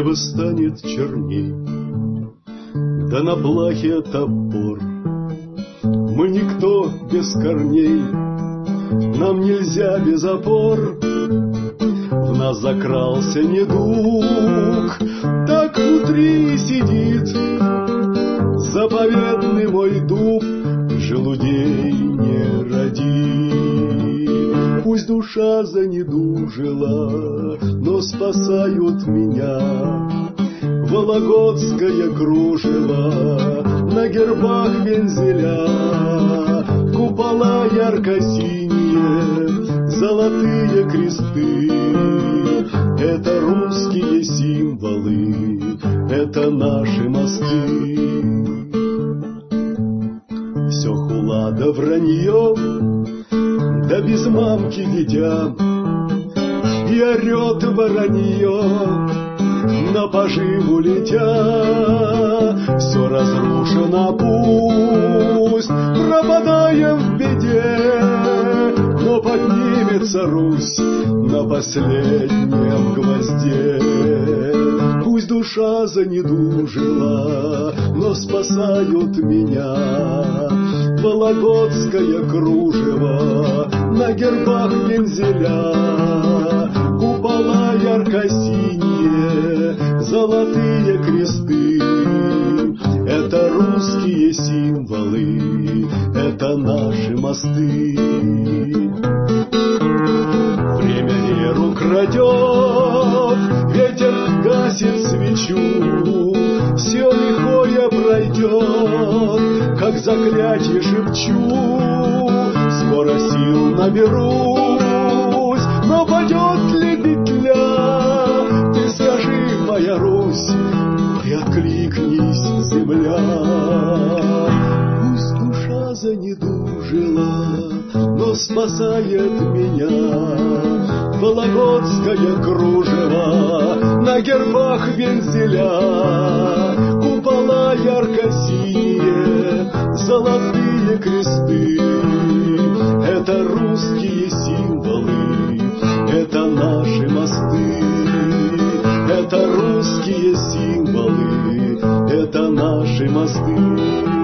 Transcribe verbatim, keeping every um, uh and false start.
небо станет черней, да на плахе топор. Мы никто без корней, нам нельзя без опор. В нас закрался недуг, так внутри сидит заповедный мой дуб, желудей не родит. Пусть душа занедужила, но спасают меня вологодское кружево, на гербах вензеля, купола ярко-синие, золотые кресты. Это русские символы, это наши мосты. Все хула да вранье, да без мамки дитя, и орет воронье, на поживу летя. Все разрушено, пусть пропадаем в беде, но поднимется Русь на последнем гвозде. Пусть душа занедужила, но спасают меня вологодское кружево, на гербах вензеля, купола ярко-синие, золотые кресты. Это русские символы, это наши мосты. Время веру крадет, ветер гасит свечу, все лихое пройдет, как заклятие шепчу. Скоро сил наберусь, но падет ли петля? Ты скажи, моя Русь, ты откликнись, земля. Пусть душа занедужила, но спасает меня вологодское кружево, на гербах вензеля, купола ярко-синие, золотые кресты. Это русские символы, это наши мосты. Это русские символы, это наши мосты.